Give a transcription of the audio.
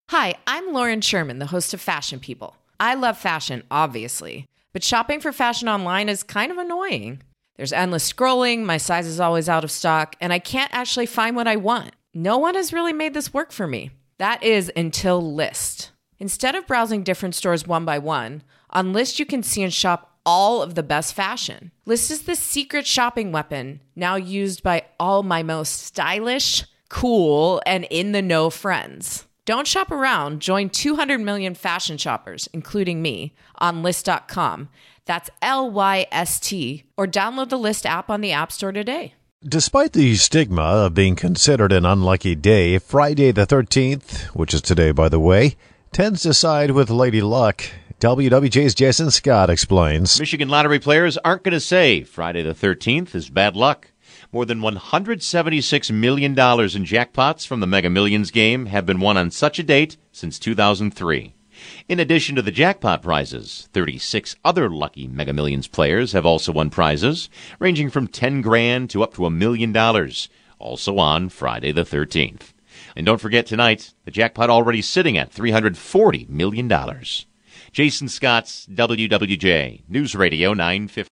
Hi, I'm Lauren Sherman, the host of Fashion People. I love fashion, obviously, but shopping for fashion online is kind of annoying. There's endless scrolling, my size is always out of stock, and I can't actually find what I want. No one has really made this work for me. That is until Lyst. Instead of browsing different stores one by one, on Lyst you can see and shop all of the best fashion. Lyst is the secret shopping weapon now used by all my most stylish, cool, and in-the-know friends. Don't shop around. Join 200 million fashion shoppers, including me, on Lyst.com. That's Lyst, or download the Lyst app on the App Store today. Despite the stigma of being considered an unlucky day, Friday the 13th, which is today, by the way, tends to side with Lady Luck. WWJ's Jason Scott explains. Michigan lottery players aren't going to say Friday the 13th is bad luck. More than $176 million in jackpots from the Mega Millions game have been won on such a date since 2003. In addition to the jackpot prizes, 36 other lucky Mega Millions players have also won prizes, ranging from $10,000 to up to $1 million, also on Friday the 13th. And don't forget tonight, the jackpot already sitting at $340 million. Jason Scott's WWJ News Radio 950.